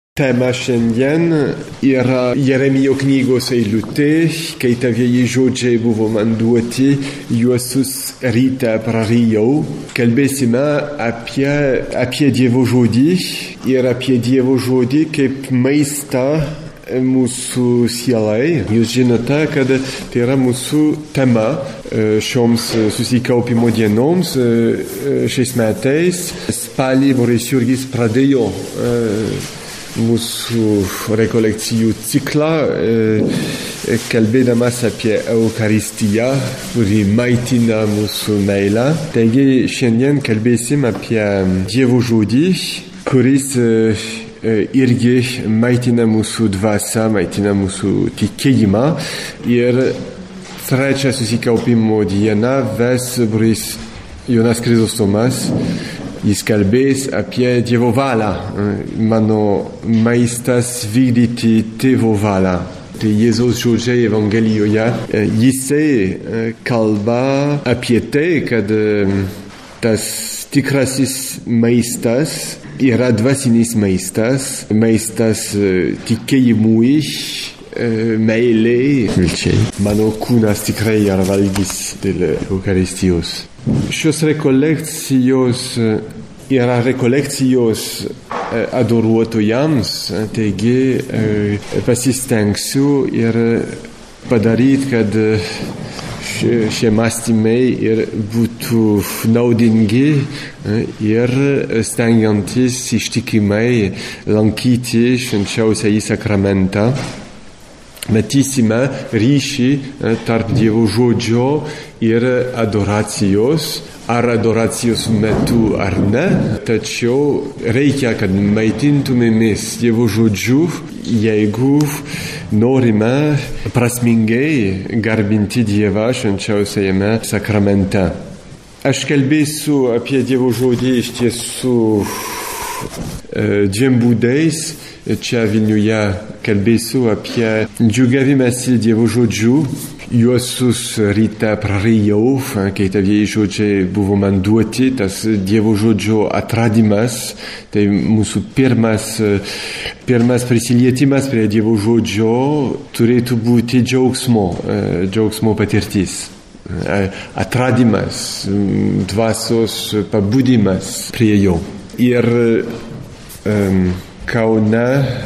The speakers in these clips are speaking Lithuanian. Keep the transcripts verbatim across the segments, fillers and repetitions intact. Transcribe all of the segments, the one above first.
Tema šiandien yra Jeremijo knygos eilutė, kai tavieji žodžiai buvo man duoti, juosius ryte prarijau. Kalbėsime apie, apie Dievo žodį ir apie Dievo žodį kaip maistą mūsų sielai. Jūs žinote, kad tai yra mūsų tema šioms susikaupimo dienoms šiais metais. Spalį Boris Jurgis pradėjo mūsų rekolekcijų ciklą, e, kalbėdamas apie Eucharistiją, kuri maitina mūsų meilę. Taigi šiandien kalbėsim apie Dievo žodį, kuris e, irgi maitina mūsų dvasią, maitina mūsų tikėjimą. Ir trečią susikaupimo dieną ves Boris Jonas Krizostomas. Jis kalbės apie Dievo valią, mano maistas vykdyti Tėvo valią. Tai Jėzaus žodžiai Evangelijoje. Jisai kalba apie tai, kad tas tikrasis maistas yra dvasinis maistas, maistas tikėjimui, meilei, vilčiai. Mano kūnas tikrai yra valgys dėl Eucharistijos. Šios rekolekcijos yra rekolekcijos adoruotojams, taigi pasistengsiu ir padaryti, kad šie mąstymai ir būtų naudingi ir stengiantis ištikimai lankyti švenčiausiąjį sakramentą. Matysime ryšį tarp Dievo žodžio ir adoracijos, ar adoracijos metu ar ne, tačiau reikia, kad maitintumėmės Dievo žodžiu, jeigu norime prasmingai garbinti Dievą švenčiausiajame sakramente. Aš kalbėsiu apie Dievo žodį iš tiesų dviem būdais. Čia Vilniuje kalbėsiu apie džiūgavimąsi Dievo žodžiu. Juosius ryte prarijau, kai tavieji žodžiai buvo man duoti, tas Dievo žodžio atradimas, tai mūsų pirmas, pirmas prisilietimas prie Dievo žodžio turėtų būti džiaugsmo, džiaugsmo patirtis. Atradimas, dvasios pabudimas prie jo. Ir um, Kaune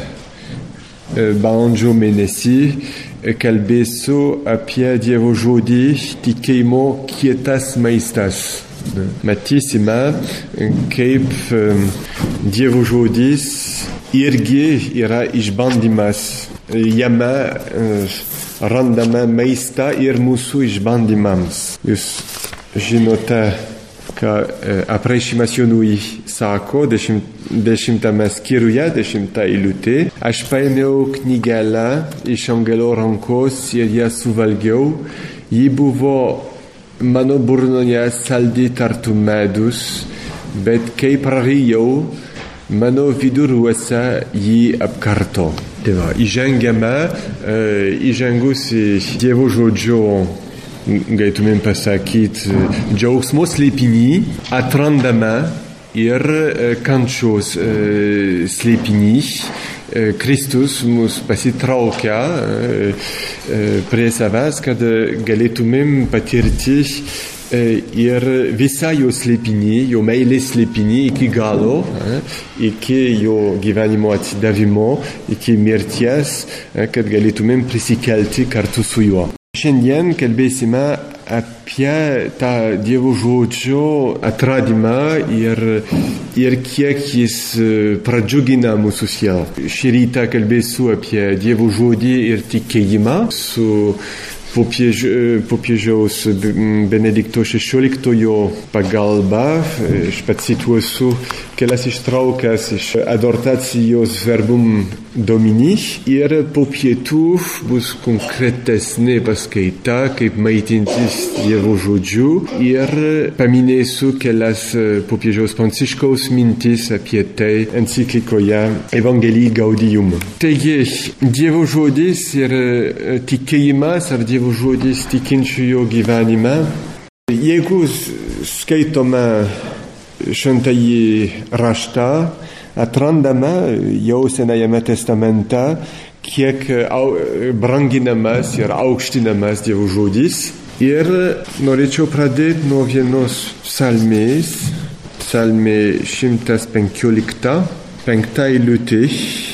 balandžio mėnesį kalbėsiu apie Dievo žodį tikėjimo kietas maistas. Matysime, kaip Dievo žodis irgi yra išbandymas. Jame randame maistą ir mūsų išbandymams. Jūs žinote, ką apreiškimas Jonui sako dešimt, dešimtame skyriuje, dešimta eilutė. Aš paėmiau knygelę iš angelo rankos ir ją suvalgiau. Ji buvo mano burnoje saldi tartum medus, bet kai prarijau, mano viduruose jį apkarto. Tai va, įžengiame, e, įžengus į Dievo žodžio, galėtumėm pasakyti, džiaugsmo slėpinį, atrandame ir kančios slėpinį. Kristus mus pasitraukia prie savęs, kad galėtumėm patirti ir visą jo slėpinį, jo meilės slėpinį iki galo, iki jo gyvenimo atsidavimo, iki mirties, kad galėtumėm prisikelti kartu su juo. Šiandien kalbėsime apie tą Dievo žodžio atradimą ir, ir kiek jis pradžiugina mūsų sielą. Šį rytą kalbėsiu apie Dievo žodį ir tikėjimą su popiež, popiežiaus Benedikto šešioliktojo pagalba. Aš pacituosiu kelias ištraukas iš adhortacijos Verbum Domini ir po pietų bus konkretesnė paskaita, kaip maitintis Dievo žodžiu, ir paminėsiu kelias popiežiaus Pranciškaus mintis apie tai enciklikoje Evangelii Gaudium. Taigi, Dievo žodis ir tikėjimas ar Dievo žodis tikinčiojo gyvenime. Jeigu skaitome šventąjį raštą, atrandame jau Senajame testamente, kiek branginamas ir aukštinamas Dievo žodis. Ir norėčiau pradėti nuo vienos psalmės, psalmė šimtas penkiolikta, penkta eilutė.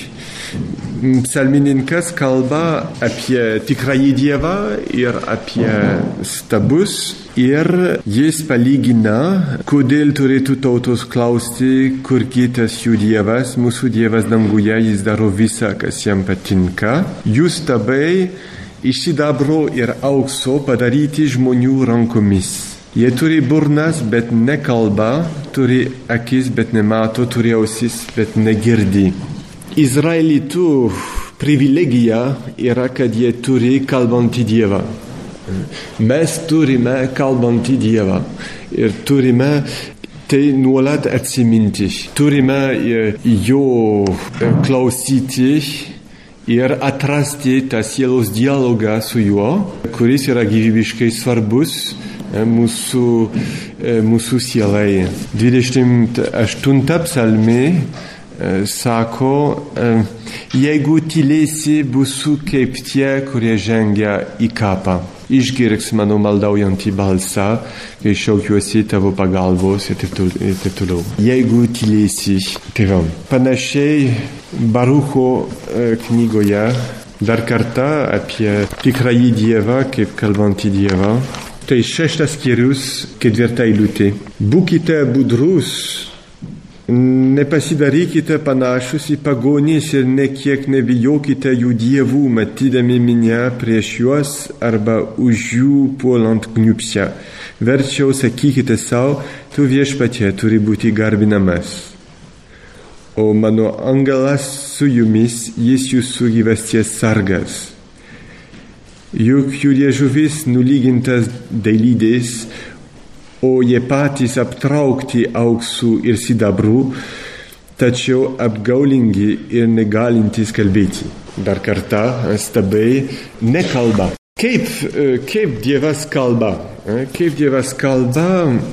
Psalmininkas kalba apie tikrąjį Dievą ir apie stabus. Ir jis palygina, kodėl turėtų tautos klausti, kur kitas jų Dievas, mūsų Dievas danguje, jis daro visą, kas jam patinka. Jų stabai iš sidabro ir aukso padaryti žmonių rankomis. Jie turi burnas, bet nekalba, turi akis, bet nemato, turi ausis, bet negirdi. Izraelitų privilegija yra, kad jie turi kalbantį Dievą. Mes turime kalbantį Dievą ir turime tai nuolat atsiminti. Turime jo klausyti ir atrasti tą sielos dialogą su juo, kuris yra gyvybiškai svarbus mūsų, mūsų sielai. dvidešimt aštunta psalmė sako, jeigu tylėsi, būsiu kaip tie, kurie žengia į kapą. Išgirks mano maldaujantį balsą, kai šaukiuosi tavo pagalbos ir taip toliau. Jeigu tylėsi, tėvam. Panašiai Barucho knygoje dar kartą apie tikrąjį Dievą, kaip kalbantį Dievą. Tai šeštas skyrius, ketvirta eilutė. Būkite budrus, nepasidarykite panašus į pagonis ir nekiek nebijokite jų dievų, matydami minią prieš juos arba už jų puolant kniupšę. Verčiau sakykite savo, tu Viešpatie turi būti garbinamas. O mano angelas su jumis, jis jūsų gyvasties sargas. Juk jų liežuvis nulygintas dailydės, o jie patys aptraukti auksų ir sidabrų, tačiau apgaulingi ir negalintys kalbėti. Dar kartą stabai nekalba. Kaip, kaip Dievas kalba? Kaip Dievas kalba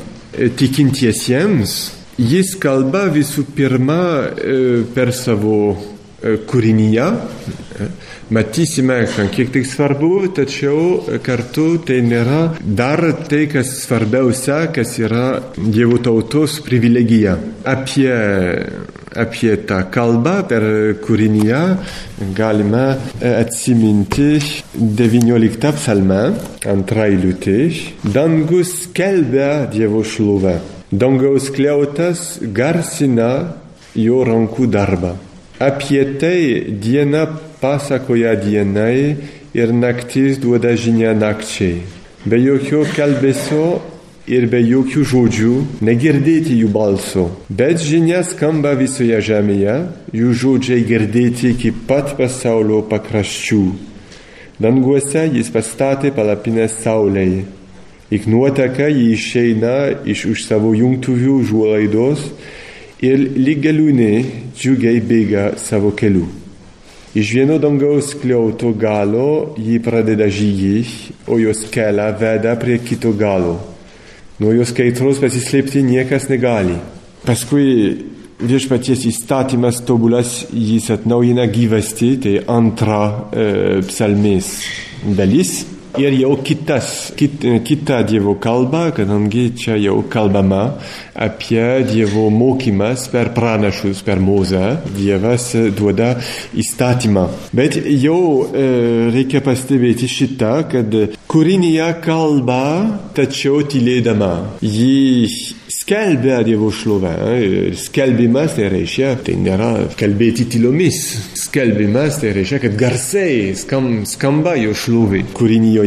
tikintiesiems? Jis kalba visų pirma per savo kūrinyje. Matysime, kiek tai svarbu, tačiau kartu tai nėra dar tai, kas svarbiausia, kas yra Dievo tautos privilegija. Apie, apie tą kalbą per kūrinyje galime atsiminti devynioliktą psalmę, antrą eilutę. Dangus skelbia Dievo šlovę. Dangaus skliautas garsina jo rankų darbą. Apie tai diena pasakoja dienai ir naktis duoda žinią nakčiai. Be jokio kalbesio ir be jokių žodžių negirdėti jų balso. Bet žinia skamba visoje žemėje, jų žodžiai girdėti iki pat pasaulio pakraščių. Danguose jis pastatė palapinę saulei. Ik nuotaka jį išeina iš už savo jungtuvių užuolaidos ir lyg galūnė džiugiai bėga savo keliu. Iš vieno dangaus skliauto galo jį pradeda žygį, o jos kelią veda prie kito galo. Nuo jos kaitros pasislėpti niekas negali. Paskui Viešpaties įstatymas tobulas, jis atnaujina gyvastį, tai antra e, psalmės dalis. Ir jau kitas, kit, kita Dievo kalba, kadangi čia jau kalbama apie Dievo mokymas per pranašus, per Mozę. Dievas duoda įstatymą. Bet jau e, reikia pastebėti šitą, kad kūrinyje kalba, tačiau tylėdama. Ji skelbia Dievo šlovę. Skelbimas tai reiškia, tai nėra kalbėti tylomis. Skelbimas tai reiškia, kad garsiai skam, skamba jo šlovė kūrinyje.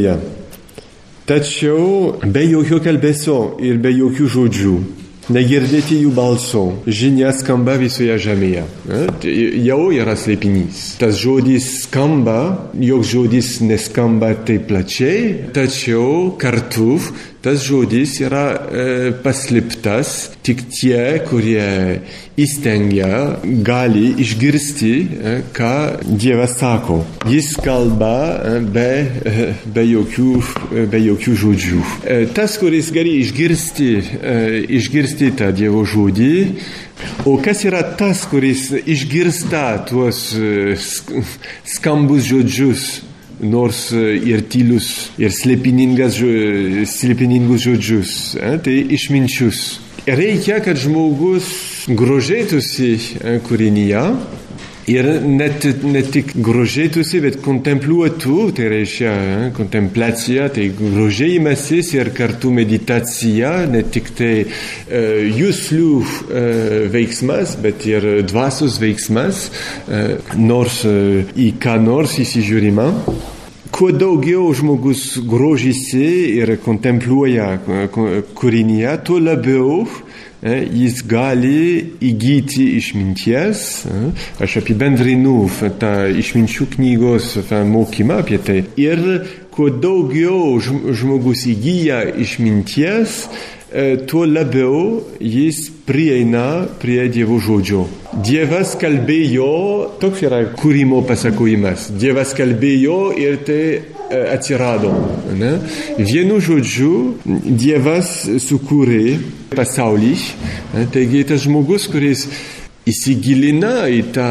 Tačiau be jokio kalbesio ir be jokių žodžių, negirdėti jų balso, žinia skamba visoje žemėje. Jau yra slėpinys. Tas žodis skamba, joks žodis neskamba taip plačiai, tačiau kartu Tas žodis yra e, paslėptas, tik tie, kurie įstengia, gali išgirsti, e, ką Dievas sako. Jis kalba e, be, e, be, jokių, e, be jokių žodžių. E, tas, kuris gali išgirsti, e, išgirsti tą Dievo žodį, o kas yra tas, kuris išgirsta tuos e, skambus žodžius, nors ir tylus, ir slėpiningas, slėpiningus žodžius, e, tai išminčius. Reikia, kad žmogus grožėtųsi kūrinyje ir net, ne tik grožėtųsi, bet kontempliuotų, tai reiškia kontempliacija, tai grožėjimasis ir kartu meditacija, ne tik tai e, juslių e, veiksmas, bet ir dvasios veiksmas, e, nors e, į ką nors įsižiūrima. Kuo daugiau žmogus grožisi ir kontempliuoja kūrinyje, tuo labiau e, jis gali įgyti išminties. E, aš apibendrinu tą išminčių knygos mokymą apie tai. Ir kuo daugiau žmogus įgyja išminties, e, tuo labiau jis prieina prie Dievo žodžio. Dievas kalbėjo, toks yra kūrimo pasakojimas. Dievas kalbėjo ir tai atsirado. Ne? Vienu žodžiu, Dievas sukūrė pasaulį. Taigi tas žmogus, kuris įsigilina į tą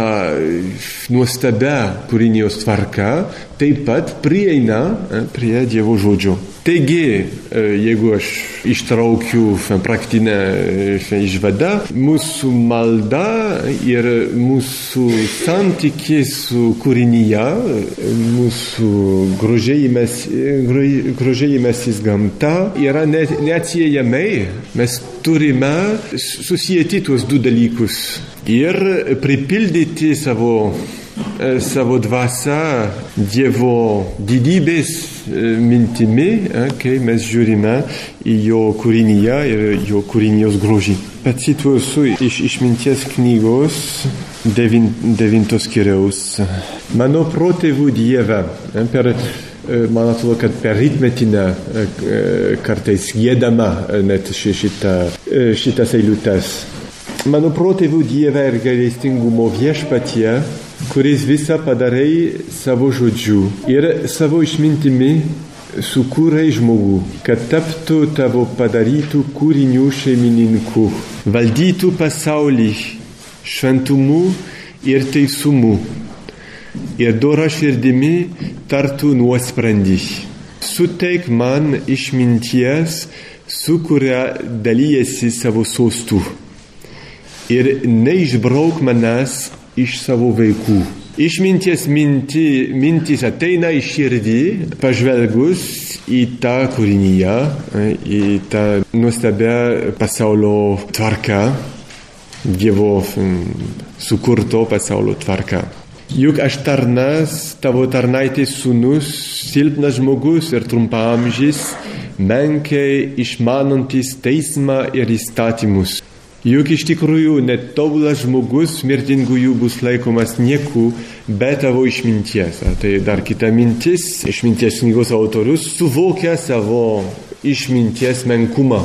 nuostabią kūrinijos tvarką, taip pat prieina prie Dievo žodžio. Taigi, jeigu aš ištraukiu praktinę išvadą, mūsų malda ir mūsų santykis su kūrinyje, mūsų grožėjimas, grožėjimasis gamta yra neatsiejamai. Mes turime susijęti tuos du dalykus ir pripildyti savo savo dvasią Dievo didybės mintimi, kai mes žiūrime į jo kūrinyje ir jo kūrinijos grožį. Pacituosiu iš išminties knygos devin, devintos skyriaus. Mano protėvų Dieve, per, man atrodo, kad per ritmetinę kartais giedama net šitą, šitas eilutes. Mano protėvų Dieve ir gailestingumo viešpatie, kuris visą padarai savo žodžiu ir savo išmintimi sukūrai žmogų, kad taptų tavo padarytų kūrinių šeimininku, valdytų pasaulį šventumu ir teisumu ir dora širdimi tartų nuosprendį. Suteik man išminties, su kuria dalijasi savo sostų ir neišbrauk manęs iš savo vaikų. Išminties minti, mintis ateina į širdį, pažvelgus į tą kūrinyje, į tą nuostabią pasaulio tvarką, Dievo sukurto pasaulio tvarką. Juk aš tarnas, tavo tarnaitės sūnus, silpnas žmogus ir trumpaamžis, menkai išmanantis teismą ir įstatymus. Juk iš tikrųjų netobulas žmogus mirtingųjų bus laikomas nieku be tavo išminties. Tai dar kita mintis, išminties knygos autorius suvokia savo išminties menkumą.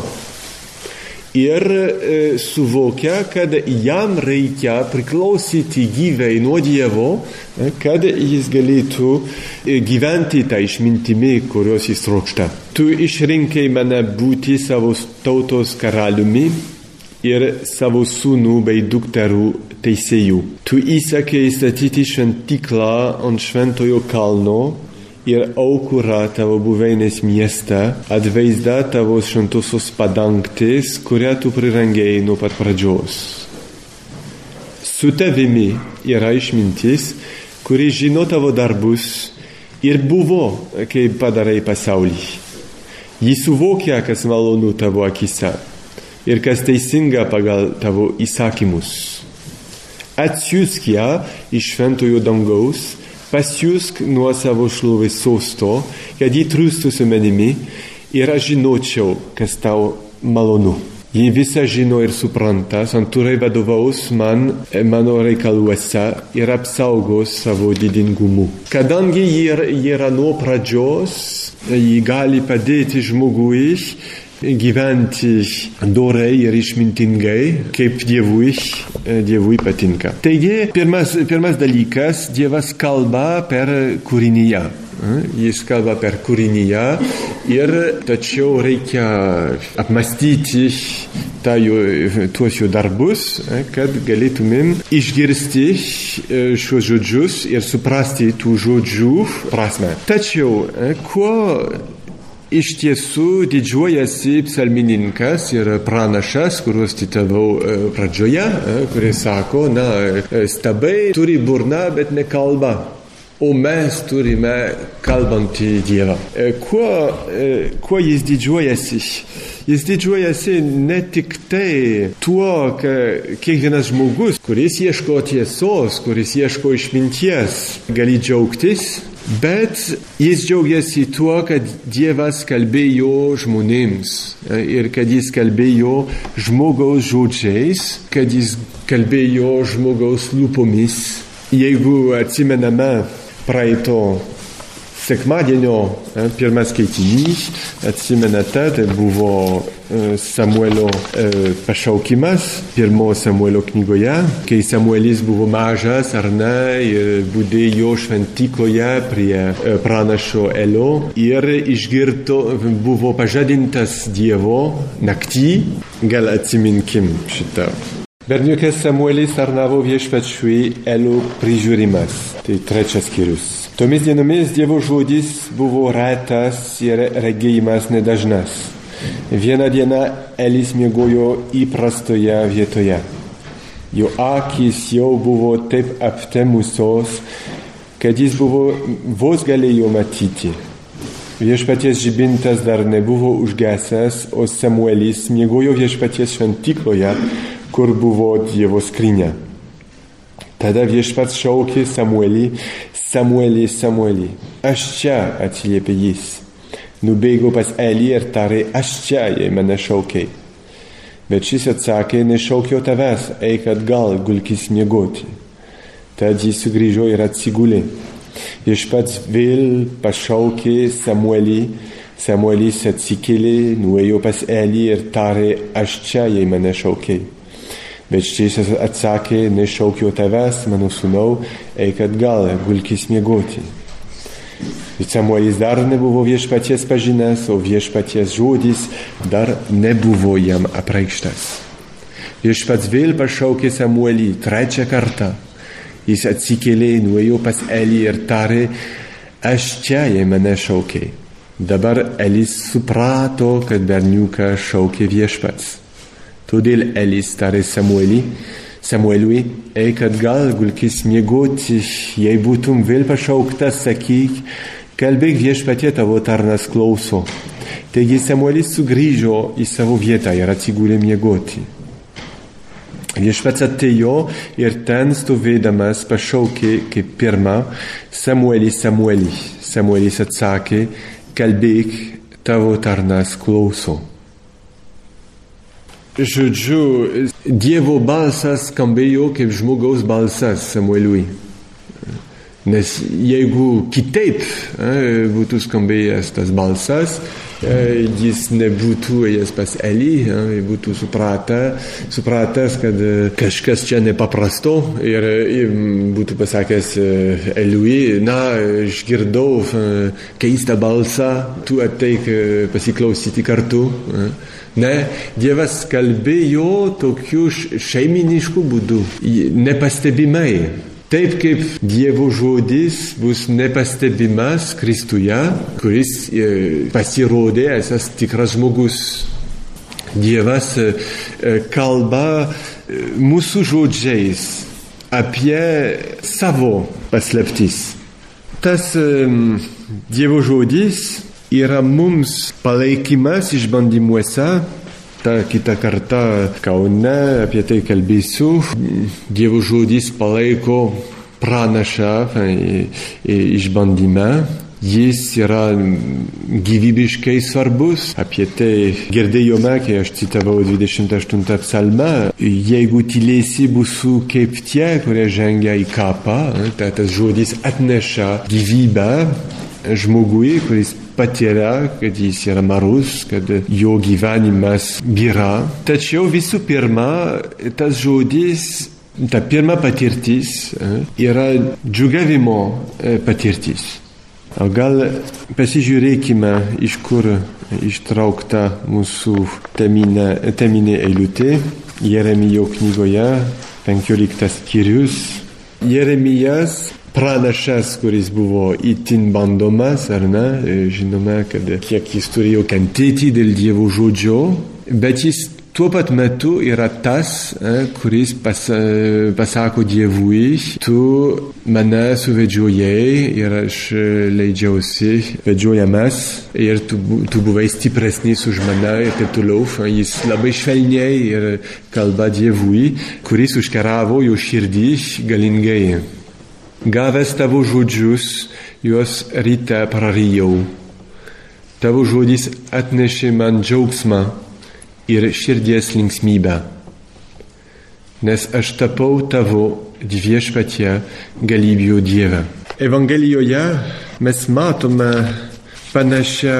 Ir e, suvokia, kad jam reikia priklausyti gyvai nuo Dievo, kad jis galėtų gyventi tą išmintimi, kurios jis trokšta. Tu išrinkai mane būti savo tautos karaliumi ir savo sūnų bei dukterų teisėjų. Tu įsakei statyti šventyklą ant šventojo kalno ir aukurą tavo buveinės mieste, atvaizdą tavo šventosios padangtės, kurią tu prirangėjai nuo pat pradžios. Su tavimi yra išmintis, kuri žino tavo darbus ir buvo, kai padarai pasaulį. Jis suvokia, kas malonu tavo akise ir kas teisinga pagal tavo įsakymus. Atsiųsk ją iš šventojo dangaus, pasiųsk nuo savo šlovės sosto, kad ji trūstų su manimi ir aš žinočiau, kas tau malonu. Ji visą žino ir supranta, santūrai vadovaus man, mano reikaluose ir apsaugos savo didingumu. Kadangi ji yra nuo pradžios, ji gali padėti žmogui gyventi dorai ir išmintingai, kaip Dievui, Dievui patinka. Taigi, pirmas, pirmas dalykas, Dievas kalba per kūrinyje. Jis kalba per kūrinyje ir tačiau reikia apmastyti tą jo, tuos jo darbus, kad galėtumėm išgirsti šios žodžius ir suprasti tų žodžių prasme. Tačiau, kuo iš tiesų didžiuojasi psalmininkas ir pranašas, kuriuos citavau pradžioje, kuris sako, na, stabai turi burną, bet nekalba. O mes turime kalbantį Dievą. Kuo, kuo jis didžiuojasi? Jis didžiuojasi ne tik tai tuo, kad kiekvienas žmogus, kuris ieško tiesos, kuris ieško išminties, gali džiaugtis, bet jis džiaugiasi tuo, kad Dievas kalbėjo žmonėms ir kad jis kalbėjo žmogaus žodžiais, kad jis kalbėjo žmogaus lūpomis. Jeigu atsimename praeito sekmadienio pirmas skaitinys, atsimenate, tai buvo Samuelio pašaukimas, pirmo Samuelio knygoje, kai Samuelis buvo mažas ar ne, ir budėjo šventykloje prie pranašo Elio ir išgirdo, buvo pažadintas Dievo naktį, gal atsiminkim šitą. Berniukas Samuelis tarnavo viešpačiui Elio prižiūrimas. Tai trečias skyrius. Tomis dienomis Dievo žodis buvo retas ir regėjimas nedažnas. Vieną dieną Elis miegojo įprastoje vietoje. Jo akys jau buvo taip aptemusios, kad jis buvo vos galėjo matyti. Viešpaties žibintas dar nebuvo užgesęs, o Samuelis miegojo viešpaties šventykloje, kur buvo Dievo skrynia. Tada viešpats šaukė Samuelį, Samuelį, Samuelį. Aš čia, atsiliepė jis. Nubėgo pas Elį ir tarė, aš čia, jei mane šaukiai. Bet šis atsakė, nešaukiau tavęs, eik atgal, gulkis miegoti. Tad jis sugrįžo ir atsigulė. Viešpats vėl pašaukė Samuelį, Samuelis atsikėlė, nuėjo pas Elį ir tarė, aš čia, jei mane šaukiai. Bet šis atsakė, nešaukiau tavęs, mano sūnau, eik atgal, gulkis miegoti. Bet Samuelis dar nebuvo viešpaties pažinęs, o viešpaties žodis dar nebuvo jam apreikštas. Viešpats vėl pašaukė Samuelį trečią kartą. Jis atsikėlė, nuėjo pas Elį ir tarė, aš čia, jei mane šaukiai. Dabar Elis suprato, kad berniuką šaukė viešpats. Todėl Elis tarė Samuelį, Samueliui, eik atgal, gulkis miegoti, jei būtum vėl pašauktas, sakyk, kalbėk viešpatie, tavo tarnas klauso. Taigi Samuelis sugrįžo į savo vietą ir atsigulė miegoti. Viešpats atėjo ir ten stovėdamas pašaukė kaip pirmą, Samuelį, Samuelį. Samuelis atsakė, kalbėk, tavo tarnas klauso. Žodžiu, Dievo balsas skambėjo kaip žmogaus balsas Samueliui. Nes jeigu kitaip būtų skambėjęs tas balsas, jis nebūtų ėjęs pas Elį, būtų supratę, supratęs, kad kažkas čia nepaprasto ir būtų pasakęs Eliui, na, išgirdau keistą balsą, tu ateik pasiklausyti kartu. Ne, Dievas kalbėjo tokiu šeiminišku būdu, nepastebimai. Taip kaip Dievo žodis bus nepastebimas Kristuje, kuris pasirodė esas tikras žmogus. Dievas kalba mūsų žodžiais apie savo paslaptis. Tas Dievo žodis yra mums palaikymas išbandymuose. Ta kitą kartą Kaune apie tai kalbėsiu. Dievo žodis palaiko pranašą išbandyme. jis yra gyvybiškai svarbus. Apie tai girdėjome, kai aš citavau dvidešimt aštuntą psalmą. Jeigu tylėsi, būsiu kaip tie, kurie žengia į kapą, tai tas žodis atneša gyvybę žmogui, kuris patiria, kad jis yra marus, kad jo gyvenimas byra. Tačiau visų pirma, tas žodis, ta pirma patirtis yra džiūgavimo patirtis. O gal pasižiūrėkime, iš kur ištraukta mūsų teminė, teminė eilutė. Jeremijo knygoje, penkioliktas skyrius. Jeremijas pranašas, kuris buvo itin bandomas, ar ne? Žinome, kad kiek jis turėjo kentėti dėl Dievo žodžio, bet jis tuo pat metu yra tas, kuris pas, pasako Dievui, tu mane suvedžiojai ir aš leidžiausi vedžiojamas ir tu, tu buvai stipresnis už mane ir taip toliau. Jis labai švelniai ir kalba Dievui, kuris užkaravo jo širdį galingai. Gavęs tavo žodžius, juos ryte prarijau. Tavo žodis atnešė man džiaugsmą ir širdies linksmybę, nes aš tapau tavo viešpatie galybių Dieve. Evangelijoje mes matome panašią,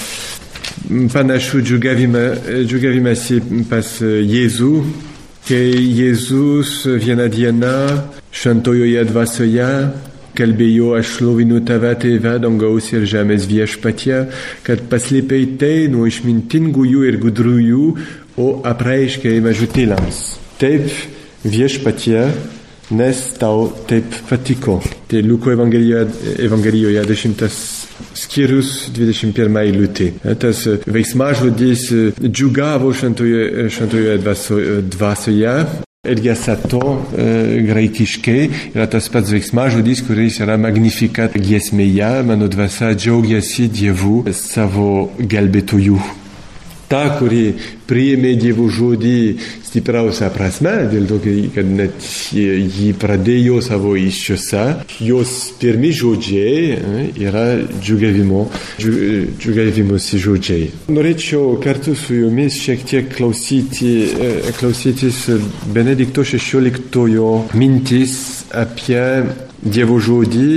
panašų džiūgavimąsi pas Jėzų, kai Jėzus vieną dieną šventojoje dvasioje kalbėjo, aš šlovinu tave, tėve, dangaus ir žemės viešpatie, kad paslėpei tai nuo išmintingųjų ir gudrųjų, o apreiškei mažutėliams. Taip viešpatie, nes tau taip patiko. Tai Liuko evangelijoje, evangelijoje dešimtas skyrius, dvidešimt pirma eilutė. Tas veiksmažodis džiugavo šventojoje, šventojoje dvasioje. Elgesato e, graikiškai yra tas pats veiksmažodis, kuris yra Magnificat giesmėje, mano dvasia džiaugiasi Dievu savo gelbėtoju. Ta, kuri priėmė Dievo žodį stipriausia prasme, dėl to, kad net jį pradėjo savo įsčiose, jos pirmi žodžiai yra džiugavimo, džiugavimosi žodžiai. Norėčiau kartu su jumis šiek tiek klausyti, klausytis Benedikto šešioliktojo mintis apie Dievo žodį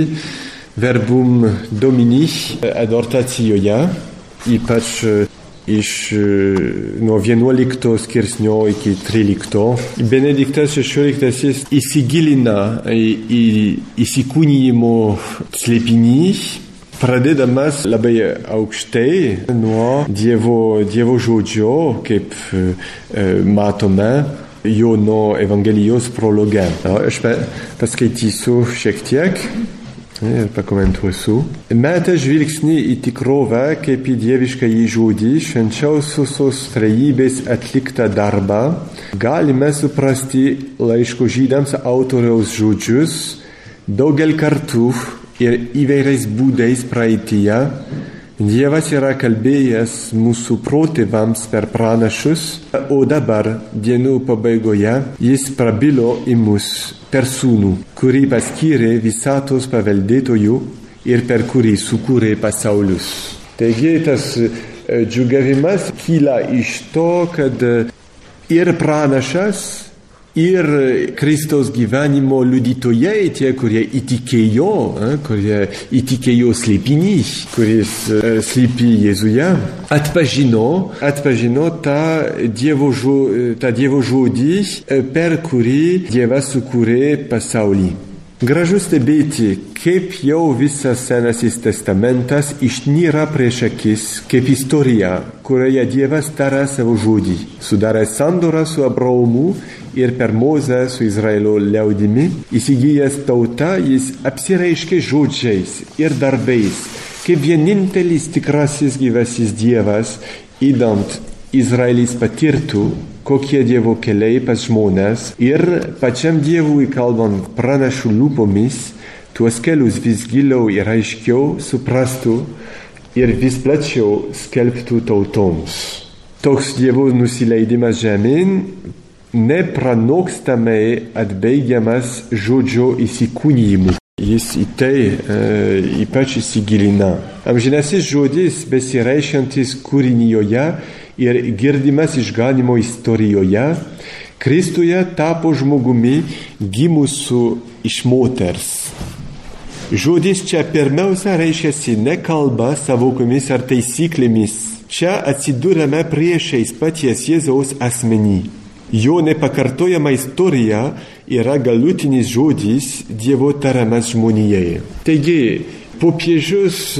Verbum Domini adhortacijoje, ypač iš nuo vienuolikto skirsnio iki trylikto. Benediktas šešioliktasis įsigilina į, į įsikūnijimo slėpinį, pradėdamas labai aukštai nuo Dievo, Dievo žodžio, kaip e, matome Jono Evangelijos prologe. Aš paskaitysiu šiek tiek ir pakomentuosiu. Metę žvilgsnį į tikrovę kaip į dieviškąjį žodį, švenčiausiosios trejybės atliktą darbą, galime suprasti laiško žydams autoriaus žodžius daugel kartų ir įvairiais būdais praeityje. Dievas yra kalbėjęs mūsų protėvams per pranašus, o dabar dienų pabaigoje jis prabilo į mus per sūnų, kurį paskyrė visatos paveldėtojų ir per kurį sukūrė pasaulius. Taigi tas džiugavimas kyla iš to, kad ir pranašas, ir Kristaus gyvenimo liudytojai, tie, kurie įtikėjo, kurie įtikėjo slėpinį, kuris slypi Jėzuje, atpažino, atpažino tą Dievo, tą Dievo žodį, per kurį Dievas sukūrė pasaulį. Gražu stebėti, kaip jau visas Senasis testamentas išnyra prieš akis, kaip istorija, kurioje Dievas taria savo žodį, sudarė sandorą su Abraomu ir per Mozę su Izraelio liaudimi, įsigijęs tautą, jis apsireiškė žodžiais ir darbais, kaip vienintelis tikrasis gyvasis Dievas, idant Izraelis patirtų, kokie Dievo keliai pas žmonės ir pačiam Dievui kalbant pranašų lūpomis, tuos kelius vis giliau ir aiškiau suprastų ir vis plačiau skelbtų tautoms. Toks Dievo nusileidimas žemyn nepranokstamai atbaigiamas žodžio įsikūnijimu. Jis į tai e, ypač įsigilina. Amžinasis žodis besireiškiantis kūrinyje ir girdimas išganimo istorijoje, Kristuje tapo žmogumi gimusiu iš moters. Žodis čia pirmiausia reiškiasi ne kalba, savokomis ar taisyklėmis. Čia atsidūrėme priešais paties Jėzaus asmenį. Jo nepakartojama istorija yra galutinis žodis Dievo tariamas žmonijai. Taigi, popiežius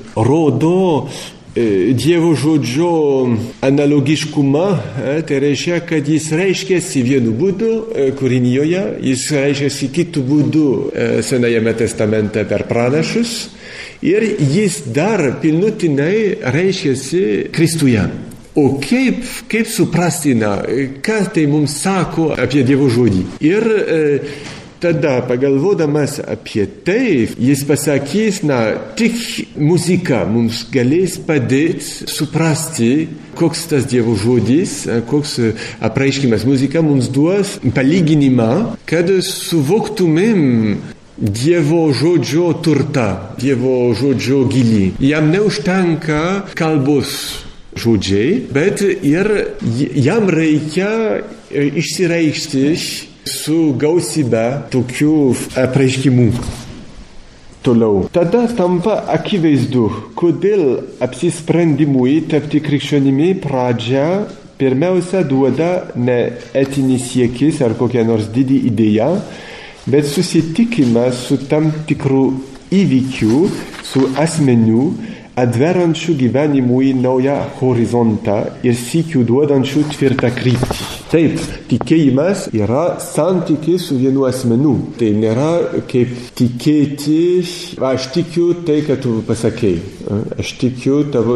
rodo e, Dievo žodžio analogiškumą, e, tai reiškia, kad jis reiškiasi vienu būdu e, kūrinyje, jis reiškiasi kitu būdu e, Senajame testamente per pranašus ir jis dar pilnutinai reiškiasi Kristuje. O kaip, kaip suprasti, na, ką tai mums sako apie Dievo žodį? Ir e, tada, pagalvodamas apie tai, jis pasakys, na, tik muzika mums galės padėti suprasti, koks tas Dievo žodis, koks apreiškimas. Muzika mums duos palyginimą, kad suvoktumėm Dievo žodžio turtą, Dievo žodžio gilį. Jam neužtenka kalbos žodžiai, bet ir jam reikia išsireikšti su gausybė tokių apreiškimų. Toliau. Tada tampa akivaizdu, kodėl apsisprendimui tapti krikščionimi pradžią pirmiausia duoda ne etinis siekis ar kokia nors didi idėja, bet susitikimas su tam tikru įvykiu, su asmeniu, atverančių gyvenimui naują horizontą ir sykiu duodančių tvirtą kryptį. Taip, tikėjimas yra santykis su vienu asmeniu. Tai nėra kaip tikėti, aš tikiu tai, ką tu pasakei. Aš tikiu tavo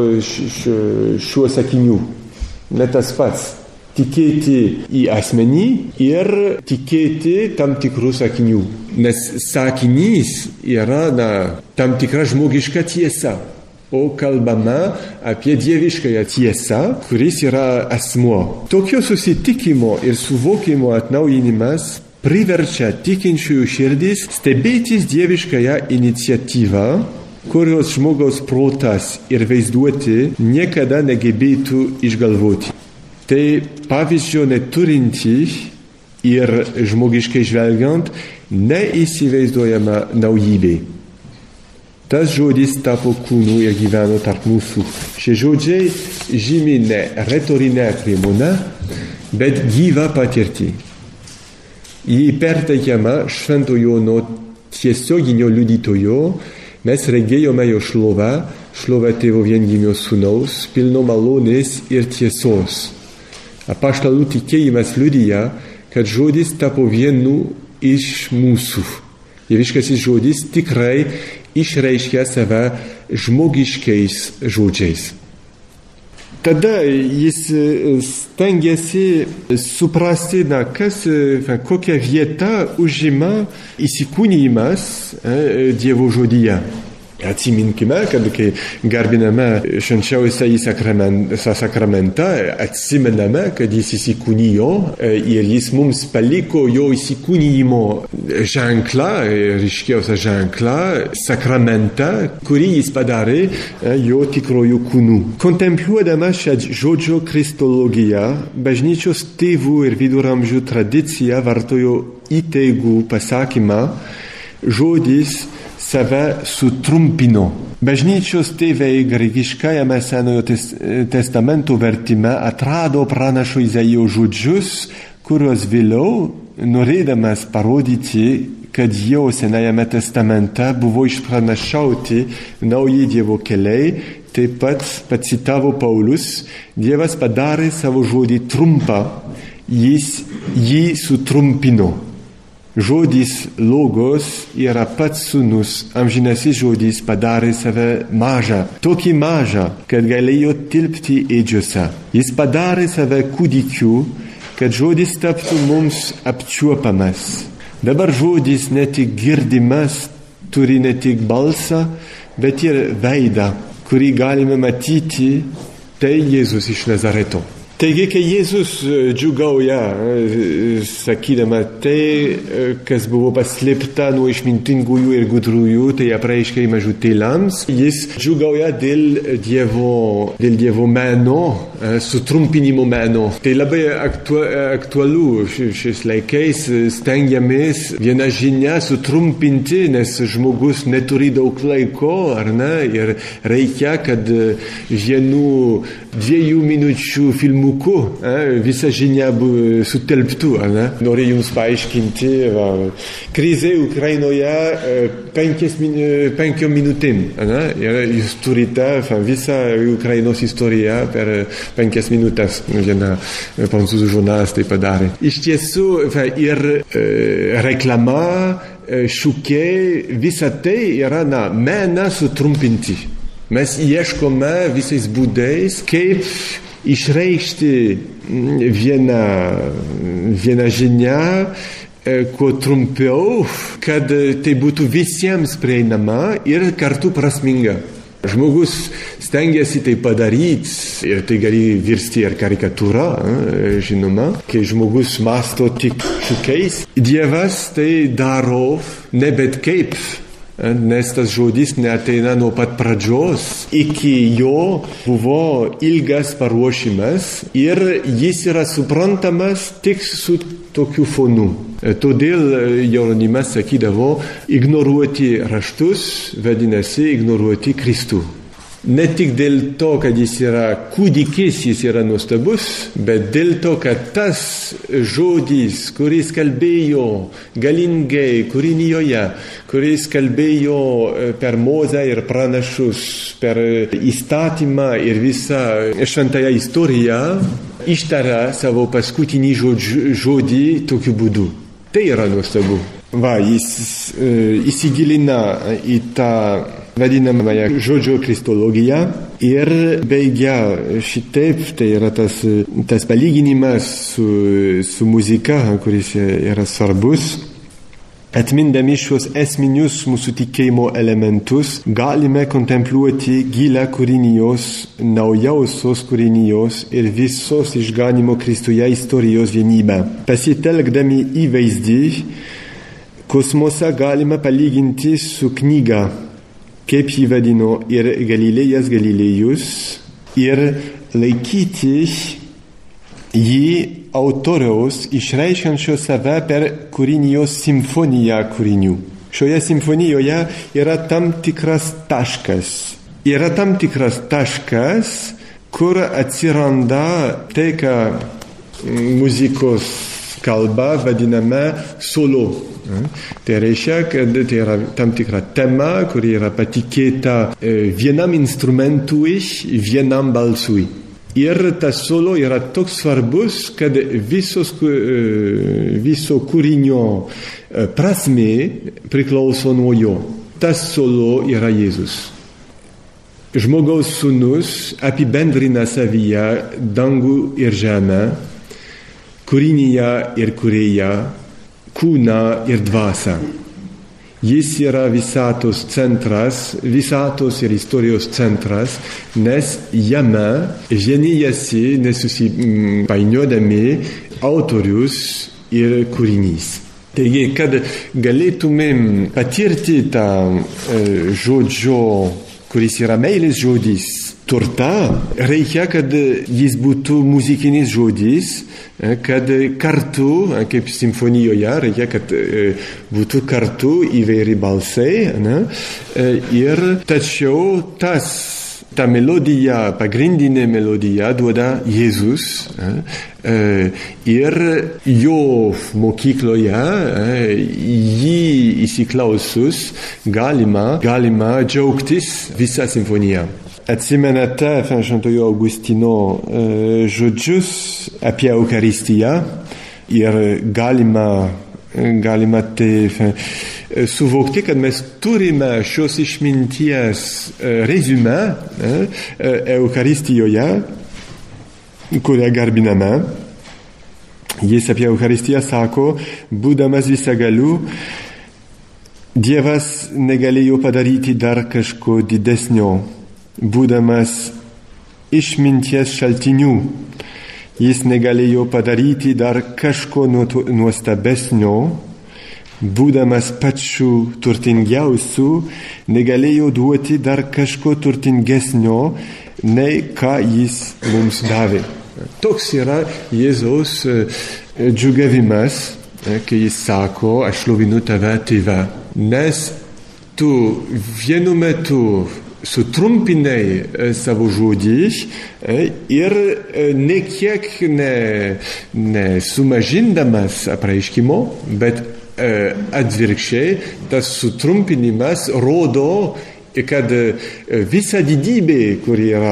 šiuo sakiniu. Ne tas pats. Tikėti į asmenį ir tikėti tam tikrų sakinių. Nes sakinys yra, na, tam tikra žmogiška tiesa. O kalbama apie dieviškąją tiesą, kuris yra asmuo. Tokio susitikimo ir suvokimo atnaujinimas priverčia tikinčiųjų širdis stebėtis dieviškąją iniciatyvą, kurios žmogaus protas ir vaizduoti niekada negebėtų išgalvoti. Tai pavyzdžio neturinti ir žmogiškai žvelgiant neįsivaizduojama naujybė. Tas žodis tapo kūnu ir gyveno tarp mūsų. Šie žodžiai žymi ne retorinę priemonę, bet gyvą patirtį. Jį perteikiama Švento Jono tiesioginio liudytojo, mes regėjome jo šlovę, šlovę Tėvo viengimio sūnaus, pilno malonės ir tiesos. Apaštalų tikėjimas liudija, kad žodis tapo vienu iš mūsų. Dieviškasis žodis tikrai išreiškia save žmogiškais žodžiais. Tada jis stengiasi suprasti, na, kas, kokią vietą užima įsikūnijimas Dievo žodyje. Atsiminkime, kad kai garbiname švenčiausiąjį sakramentą, atsimename, kad jis įsikūnijo ir jis mums paliko jo įsikūnijimo ženklą, ryškiausią ženklą, sakramentą, kurį jis padarė jo tikrojų kūnų. Kontempliuodama šią žodžio kristologiją, bažnyčios tėvų ir viduramžių tradicija vartojo įtaigų pasakymą, žodis save sutrumpino. Bažnyčios tėvai graikiškajame Senojo testamento vertime atrado pranašo Izaijo žodžius, kurios vėliau, norėdamas parodyti, kad jau Senajame testamente buvo išpranašauti nauji Dievo keliai, taip pat pacitavo Paulius, Dievas padarė savo žodį trumpą, jis jį sutrumpino. Žodis logos yra pats sūnus, amžinasis žodis padarė save mažą, tokį mažą, kad galėjo tilpti ėdžiose. Jis padarė save kūdikiu, kad žodis taptų mums apčiuopamas. Dabar žodis ne tik girdimas, turi ne tik balsą, bet ir veidą, kurį galime matyti, tai Jėzus iš Nazareto. Taigi, kai Jėzus džiūgauja, sakydama tai, kas buvo paslėpta nuo išmintingųjų ir gudrųjų, tai apreiškia mažutėliams, jis džiūgauja dėl Dievo, dėl Dievo meno, sutrumpinimo meno. Tai labai aktu, aktualu šiais laikais, stengiamės vieną žinią sutrumpinti, nes žmogus neturi daug laiko, ar ne, ir reikia, kad vienu dviejų minučių filmų visą žinią sutelptų. Noriu jums paaiškinti, va, krizė Ukrainoje penkiom minutėm. Ir jūs turite va, visą Ukrainos istoriją per penkias minutės. Viena prancūzų žurnalas tai padarė. Iš tiesų, va, ir e, reklama, šūkiai, visa tai yra na, meną sutrumpinti. Mes ieškome visais būdais, kaip išreikšti vieną, vieną žinią, kuo trumpiau, kad tai būtų visiems prieinama ir kartu prasminga. Žmogus stengiasi tai padaryti ir tai gali virsti ir karikatūrą, žinoma, kai žmogus mąsto tik šūkiais. Dievas tai daro ne bet kaip. Nes tas žodis neateina nuo pat pradžios, iki jo buvo ilgas paruošimas ir jis yra suprantamas tik su tokiu fonu. Todėl Jeronimas sakydavo, ignoruoti raštus, vadinasi ignoruoti Kristų. Ne tik dėl to, kad jis yra kūdikis, jis yra nuostabus, bet dėl to, kad tas žodis, kuris kalbėjo galingai kūrinyje, kuris kalbėjo per Mozę ir pranašus, per įstatymą ir visą šventąją istoriją, ištaria savo paskutinį žodį tokiu būdu. Tai yra nuostabu. Va, jis e, įsigilina į tą vadinamąją žodžio kristologiją ir baigia šitaip, tai yra tas, tas palyginimas su, su muzika, kuris yra svarbus. Atmindami šios esminius mūsų tikėjimo elementus, galime kontempliuoti gilę kūrinijos, naujausios kūrinijos ir visos išganimo Kristuje istorijos vienybę. Pasitelkdami įvaizdį, kosmosą galima palyginti su knyga, kaip jį vadino ir Galilėjas Galilėjus, ir laikyti jį autoriaus išreiškiančio save per kūrinijos simfoniją kūrinių. Šioje simfonijoje yra tam tikras taškas. Yra tam tikras taškas, kur atsiranda tai, ką muzikos kalba vadiname solo. Tai reiškia, kad tai yra tam tikra tema, kuri yra patikėta vienam instrumentui, vienam balsui. Ir tas solo yra toks svarbus, kad visos, viso kūrinio prasmė priklauso nuo jo. Tas solo yra Jėzus. Žmogaus sūnus apibendrina savyje dangų ir žemę, kūrinyje ir kūrėją, kūną ir dvasią. Jis yra visatos centras, visatos ir istorijos centras, nes jame vienijasi nesusipainiodami autorius ir kūrinys. Taigi, kad galėtumėm patirti tą e, žodžio, kuris yra meilės žodis, turtą, reikia, kad jis būtų muzikinis žodis, kad kartu, kaip simfonijoje, reikia, kad būtų kartu įvairi balsai, ne? Ir tačiau tas, ta melodija, pagrindinė melodija duoda Jėzus, ir jo mokykloje, jį įsiklausus, galima, galima džiaugtis visą simfoniją. Atsimenate Šventojo Augustino žodžius apie Eucharistiją ir galima, galima tai suvokti, kad mes turime šios išminties rezumę Eucharistijoje, kurią garbiname. Jis apie Eucharistiją sako, būdamas visagaliu, Dievas negalėjo padaryti dar kažko didesnio. Būdamas išminties šaltiniu, Jis negalėjo padaryti dar kažko nuostabesnio, būdamas pačiu turtingiausiu, negalėjo duoti dar kažko turtingesnio, nei ką jis mums davė. Toks yra Jėzaus džiugavimas, kai jis sako, aš šlovinu tave, tėve, nes tu vienu metu sutrumpinai savo žodį ir ne kiek ne, ne sumažindamas apreiškimo, bet atvirkščiai tas sutrumpinimas rodo, kad visa didybė, kuri yra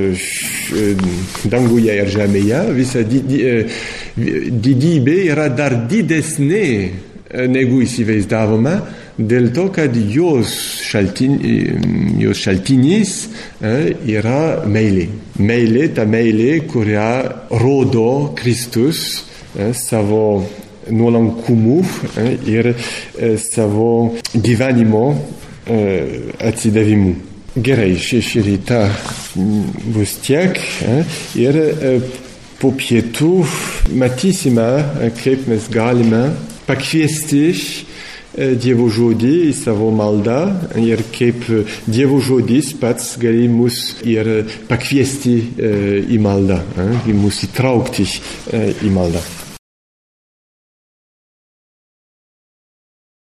danguje ir žemėje, visa didybė yra dar didesnė negu įsivaizdavome, dėl to, kad jos, šaltin, jos šaltinis yra meilė. Meilė, ta meilė, kurią rodo Kristus savo nuolankumu ir savo gyvenimo atsidavimu. Gerai, šį rytą bus tiek ir po pietų matysime, kaip mes galime pakviesti Dievo žodį į savo maldą ir kaip Dievo žodis pats gali mus ir pakviesti į maldą, mus įtraukti į maldą.